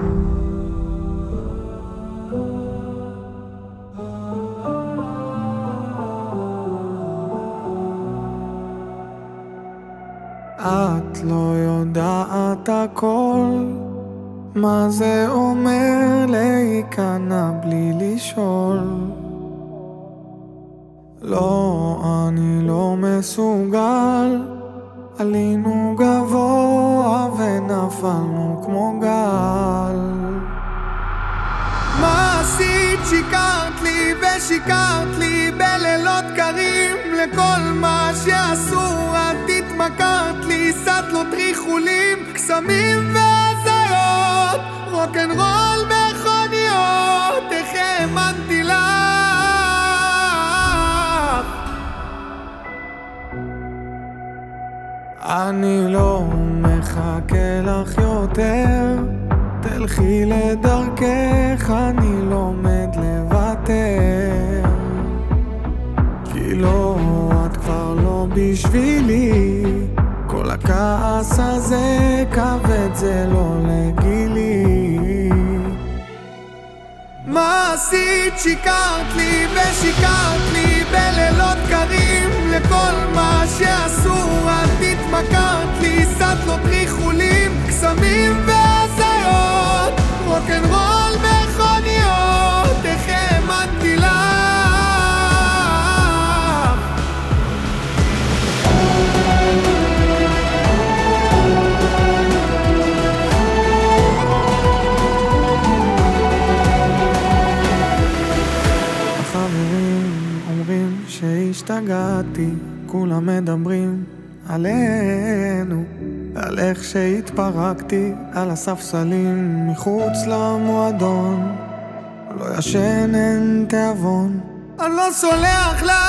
את לא יודעת הכל, מה זה אומר להיכנע בלי לשאול. לא, אני לא מסוגל, עלינו גבוה ונפלנו כמו גל. מה עשית? שיקרת לי ושיקרת לי בלילות קרים. לכל מה שאסור את התמכרת לי, סטלות ריחולים, קסמים והזיות, רוק'נ'רול מכוניות, איך האמנתי לך. אני לא מחכה לך יותר, תלכי לדרכך, אני לומד לוותר. כי לא, את כבר לא בשבילי, כל הכעס הזה כבד, זה לא לגילי. מה עשית? שיקרת לי ושיקרת לי בלילות קרים. לכל מה שאסור את התמכרת לי, סטלות ריחולים, קסמים והזיות, רוק'נ'רול מכוניות, איך האמנתי לך. החברים אומרים שהשתגעתי, כולם מדברים עלינו, על איך שהתפרקתי על הספסלים מחוץ למועדון. לא ישן, אין תיאבון, אני לא סולח לך.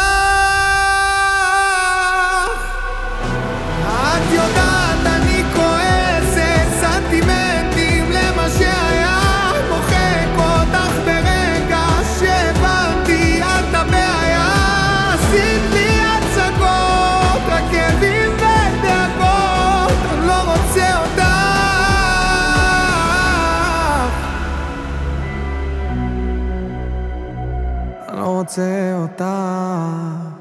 את יודעת אני כועסת, סנטימנטים למה שהיה, מוחק אותך ברגע שהבנתי את הבעיה. עשית לי הצגות, רק כאבים ודאגות, אני לא רוצה אותך. אני לא רוצה אותך.